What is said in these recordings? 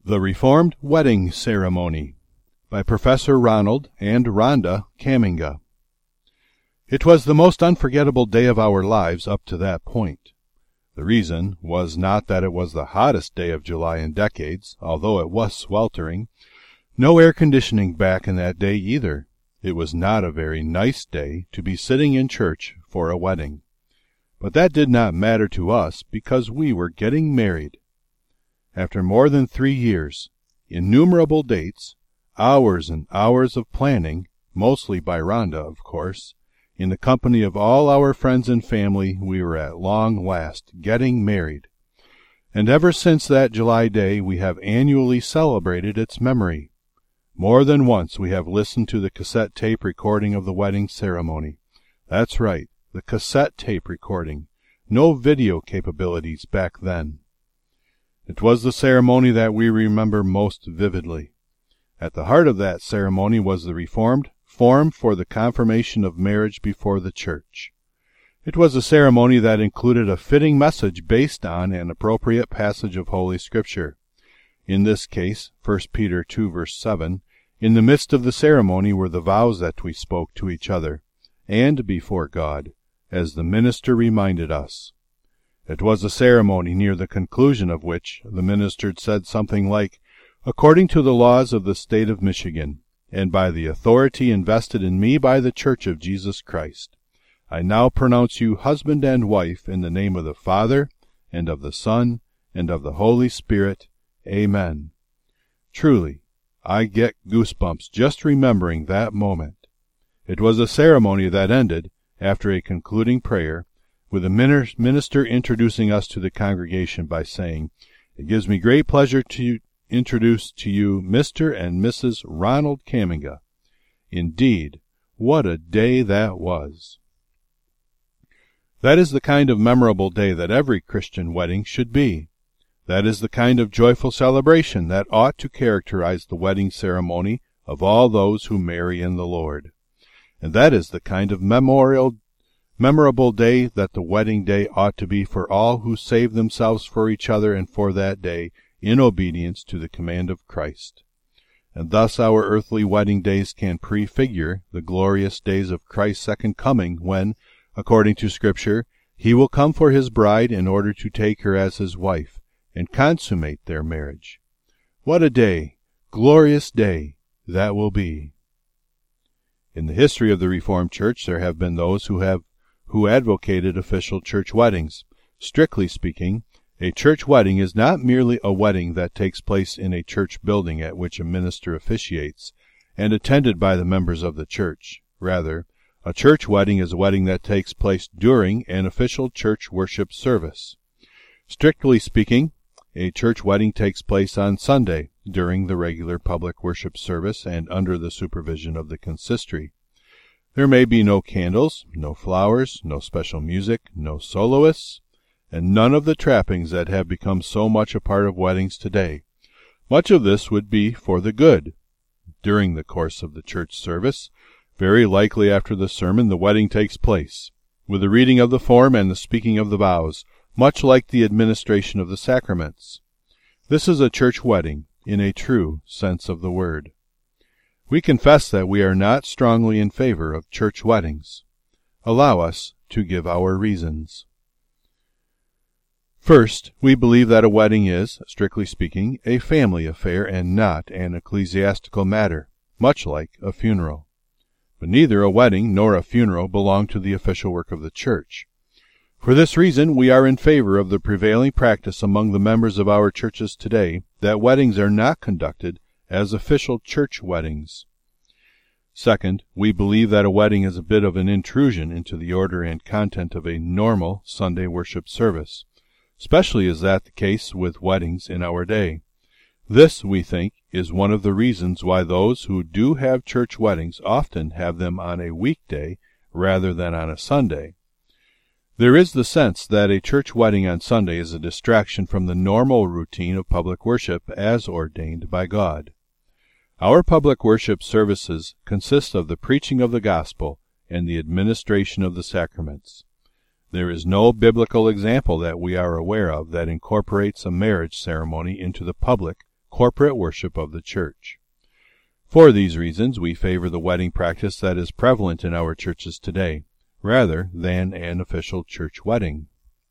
The Reformed Wedding Ceremony by Professor Ronald and Rhonda Caminga. It was the most unforgettable day of our lives up to that point. The reason was not that it was the hottest day of July in decades, although it was sweltering. No air conditioning back in that day either. It was not a very nice day to be sitting in church for a wedding. But that did not matter to us because we were getting married. After more than 3 years, innumerable dates, hours and hours of planning, mostly by Rhonda, of course, in the company of all our friends and family, we were at long last getting married. And ever since that July day, we have annually celebrated its memory. More than once we have listened to the cassette tape recording of the wedding ceremony. That's right, the cassette tape recording. No video capabilities back then. It was the ceremony that we remember most vividly. At the heart of that ceremony was the Reformed form for the confirmation of marriage before the church. It was a ceremony that included a fitting message based on an appropriate passage of Holy Scripture. In this case, 1 Peter 2 verse 7, in the midst of the ceremony were the vows that we spoke to each other, and before God, as the minister reminded us. It was a ceremony near the conclusion of which the minister said something like, "According to the laws of the state of Michigan, and by the authority invested in me by the Church of Jesus Christ, I now pronounce you husband and wife in the name of the Father, and of the Son, and of the Holy Spirit. Amen." Truly, I get goosebumps just remembering that moment. It was a ceremony that ended, after a concluding prayer, with a minister introducing us to the congregation by saying, "It gives me great pleasure to introduce to you Mr. and Mrs. Ronald Caminga." Indeed, what a day that was! That is the kind of memorable day that every Christian wedding should be. That is the kind of joyful celebration that ought to characterize the wedding ceremony of all those who marry in the Lord. And that is the kind of memorable day that the wedding day ought to be for all who save themselves for each other and for that day in obedience to the command of Christ. And thus our earthly wedding days can prefigure the glorious days of Christ's second coming when, according to Scripture, he will come for his bride in order to take her as his wife and consummate their marriage. What a day, glorious day, that will be! In the history of the Reformed Church there have been those who advocated official church weddings. Strictly speaking, a church wedding is not merely a wedding that takes place in a church building at which a minister officiates, and attended by the members of the church. Rather, a church wedding is a wedding that takes place during an official church worship service. Strictly speaking, a church wedding takes place on Sunday, during the regular public worship service and under the supervision of the consistory. There may be no candles, no flowers, no special music, no soloists, and none of the trappings that have become so much a part of weddings today. Much of this would be for the good. During the course of the church service, very likely after the sermon, the wedding takes place, with the reading of the form and the speaking of the vows, much like the administration of the sacraments. This is a church wedding, in a true sense of the word. We confess that we are not strongly in favor of church weddings. Allow us to give our reasons. First, we believe that a wedding is, strictly speaking, a family affair and not an ecclesiastical matter, much like a funeral. But neither a wedding nor a funeral belong to the official work of the church. For this reason, we are in favor of the prevailing practice among the members of our churches today that weddings are not conducted as official church weddings. Second, we believe that a wedding is a bit of an intrusion into the order and content of a normal Sunday worship service. Especially is that the case with weddings in our day. This, we think, is one of the reasons why those who do have church weddings often have them on a weekday rather than on a Sunday. There is the sense that a church wedding on Sunday is a distraction from the normal routine of public worship as ordained by God. Our public worship services consist of the preaching of the gospel and the administration of the sacraments. There is no biblical example that we are aware of that incorporates a marriage ceremony into the public, corporate worship of the church. For these reasons, we favor the wedding practice that is prevalent in our churches today, rather than an official church wedding.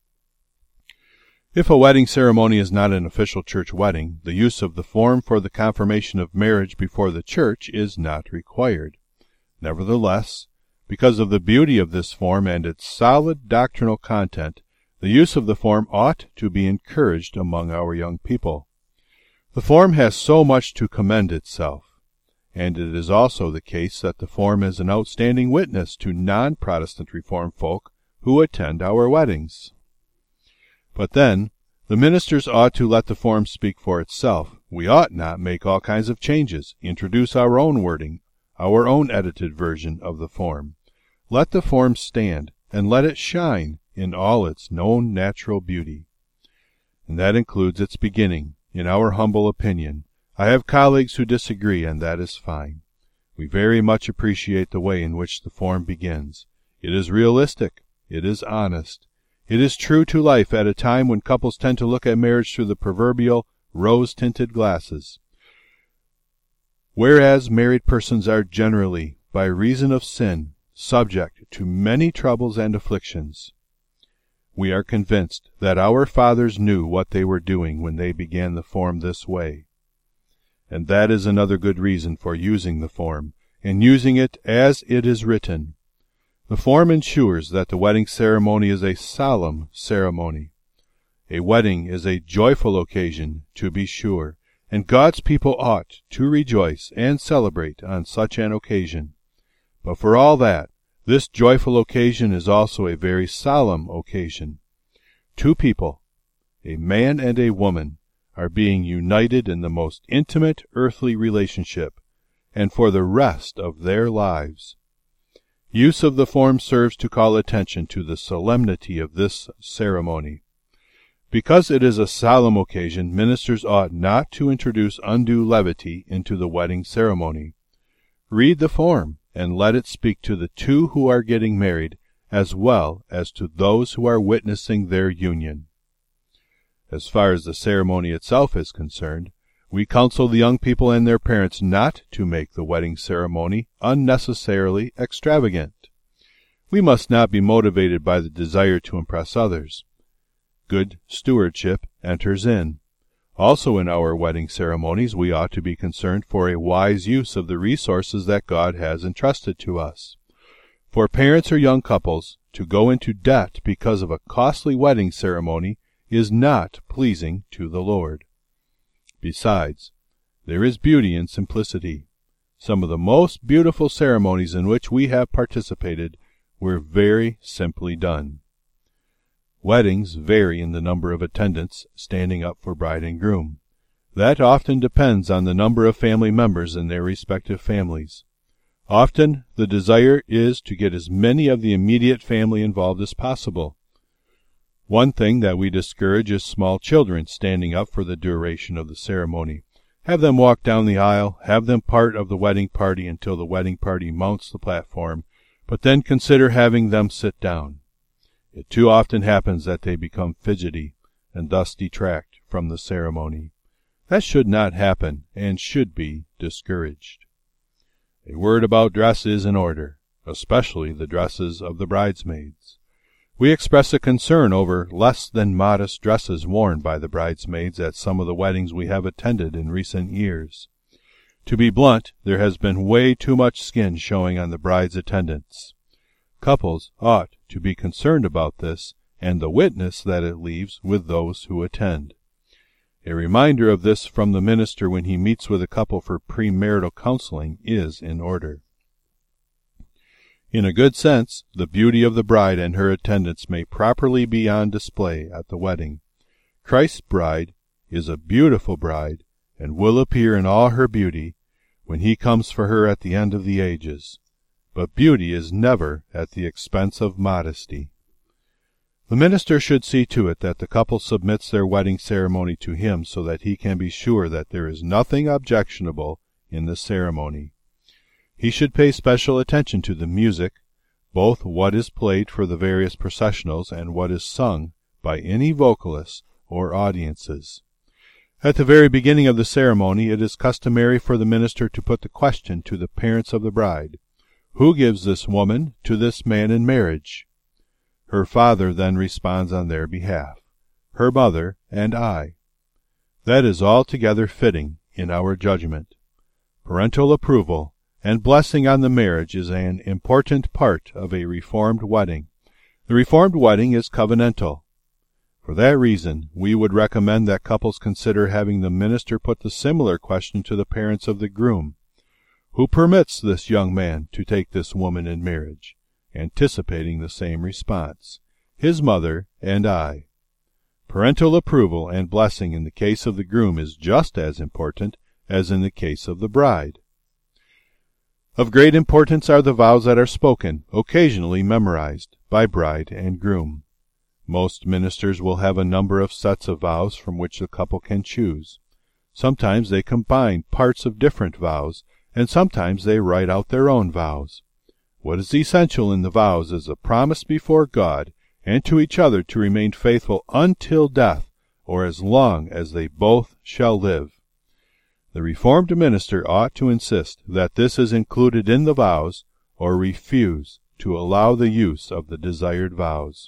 If a wedding ceremony is not an official church wedding, the use of the form for the confirmation of marriage before the church is not required. Nevertheless, because of the beauty of this form and its solid doctrinal content, the use of the form ought to be encouraged among our young people. The form has so much to commend itself, and it is also the case that the form is an outstanding witness to non-Protestant Reformed folk who attend our weddings. But then, the ministers ought to let the form speak for itself. We ought not make all kinds of changes, introduce our own wording, our own edited version of the form. Let the form stand, and let it shine in all its known natural beauty. And that includes its beginning, in our humble opinion. I have colleagues who disagree, and that is fine. We very much appreciate the way in which the form begins. It is realistic. It is honest. It is true to life at a time when couples tend to look at marriage through the proverbial rose-tinted glasses. Whereas married persons are generally, by reason of sin, subject to many troubles and afflictions, we are convinced that our fathers knew what they were doing when they began the form this way. And that is another good reason for using the form, and using it as it is written. The form ensures that the wedding ceremony is a solemn ceremony. A wedding is a joyful occasion, to be sure, and God's people ought to rejoice and celebrate on such an occasion. But for all that, this joyful occasion is also a very solemn occasion. Two people, a man and a woman, are being united in the most intimate earthly relationship, and for the rest of their lives. Use of the form serves to call attention to the solemnity of this ceremony. Because it is a solemn occasion, ministers ought not to introduce undue levity into the wedding ceremony. Read the form, and let it speak to the two who are getting married, as well as to those who are witnessing their union. As far as the ceremony itself is concerned, we counsel the young people and their parents not to make the wedding ceremony unnecessarily extravagant. We must not be motivated by the desire to impress others. Good stewardship enters in. Also in our wedding ceremonies, we ought to be concerned for a wise use of the resources that God has entrusted to us. For parents or young couples to go into debt because of a costly wedding ceremony is not pleasing to the Lord. Besides, there is beauty in simplicity. Some of the most beautiful ceremonies in which we have participated were very simply done. Weddings vary in the number of attendants standing up for bride and groom. That often depends on the number of family members in their respective families. Often the desire is to get as many of the immediate family involved as possible. One thing that we discourage is small children standing up for the duration of the ceremony. Have them walk down the aisle, have them part of the wedding party until the wedding party mounts the platform, but then consider having them sit down. It too often happens that they become fidgety, and thus detract from the ceremony. That should not happen, and should be discouraged. A word about dress is in order, especially the dresses of the bridesmaids. We express a concern over less than modest dresses worn by the bridesmaids at some of the weddings we have attended in recent years. To be blunt, there has been way too much skin showing on the bride's attendants. Couples ought to be concerned about this and the witness that it leaves with those who attend. A reminder of this from the minister when he meets with a couple for premarital counseling is in order. In a good sense, the beauty of the bride and her attendants may properly be on display at the wedding. Christ's bride is a beautiful bride, and will appear in all her beauty when he comes for her at the end of the ages. But beauty is never at the expense of modesty. The minister should see to it that the couple submits their wedding ceremony to him so that he can be sure that there is nothing objectionable in the ceremony. He should pay special attention to the music, both what is played for the various processionals and what is sung by any vocalists or audiences. At the very beginning of the ceremony, it is customary for the minister to put the question to the parents of the bride, "Who gives this woman to this man in marriage?" Her father then responds on their behalf, "Her mother and I." That is altogether fitting in our judgment. Parental approval and blessing on the marriage is an important part of a Reformed wedding. The Reformed wedding is covenantal. For that reason, we would recommend that couples consider having the minister put the similar question to the parents of the groom. Who permits this young man to take this woman in marriage? Anticipating the same response, "His mother and I." Parental approval and blessing in the case of the groom is just as important as in the case of the bride. Of great importance are the vows that are spoken, occasionally memorized, by bride and groom. Most ministers will have a number of sets of vows from which the couple can choose. Sometimes they combine parts of different vows, and sometimes they write out their own vows. What is essential in the vows is a promise before God and to each other to remain faithful until death, or as long as they both shall live. The Reformed minister ought to insist that this is included in the vows, or refuse to allow the use of the desired vows.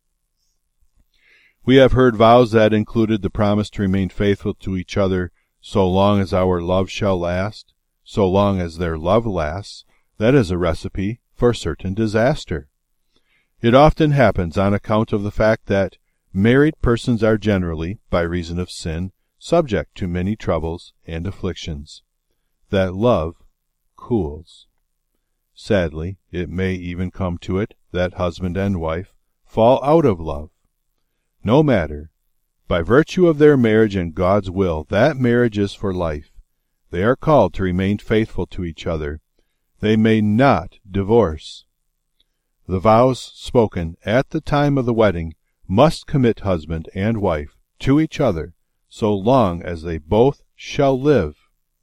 We have heard vows that included the promise to remain faithful to each other so long as our love shall last, so long as their love lasts. That is a recipe for certain disaster. It often happens on account of the fact that married persons are generally, by reason of sin, subject to many troubles and afflictions, that love cools. Sadly, it may even come to it that husband and wife fall out of love. No matter. By virtue of their marriage and God's will, that marriage is for life. They are called to remain faithful to each other. They may not divorce. The vows spoken at the time of the wedding must commit husband and wife to each other so long as they both shall live.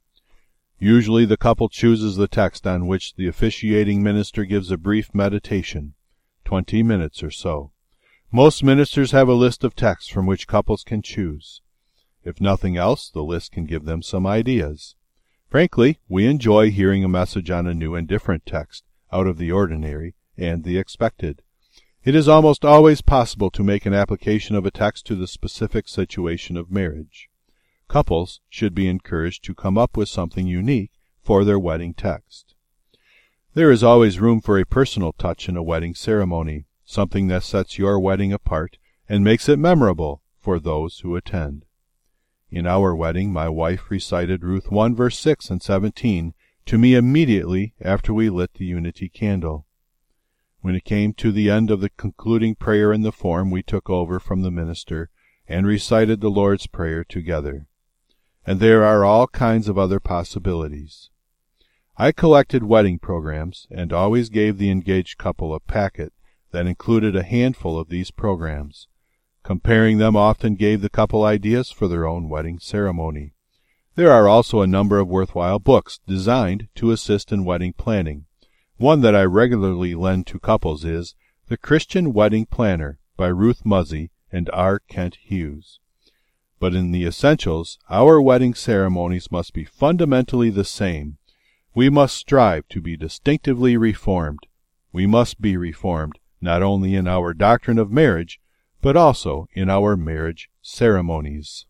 Usually the couple chooses the text on which the officiating minister gives a brief meditation, 20 minutes or so. Most ministers have a list of texts from which couples can choose. If nothing else, the list can give them some ideas. Frankly, we enjoy hearing a message on a new and different text, out of the ordinary and the expected. It is almost always possible to make an application of a text to the specific situation of marriage. Couples should be encouraged to come up with something unique for their wedding text. There is always room for a personal touch in a wedding ceremony, something that sets your wedding apart and makes it memorable for those who attend. In our wedding, my wife recited Ruth 1 verse 6 and 17 to me immediately after we lit the unity candle. When it came to the end of the concluding prayer in the form, we took over from the minister and recited the Lord's Prayer together. And there are all kinds of other possibilities. I collected wedding programs and always gave the engaged couple a packet that included a handful of these programs. Comparing them often gave the couple ideas for their own wedding ceremony. There are also a number of worthwhile books designed to assist in wedding planning. One that I regularly lend to couples is The Christian Wedding Planner by Ruth Muzzy and R. Kent Hughes. But in the essentials, our wedding ceremonies must be fundamentally the same. We must strive to be distinctively Reformed. We must be Reformed not only in our doctrine of marriage, but also in our marriage ceremonies.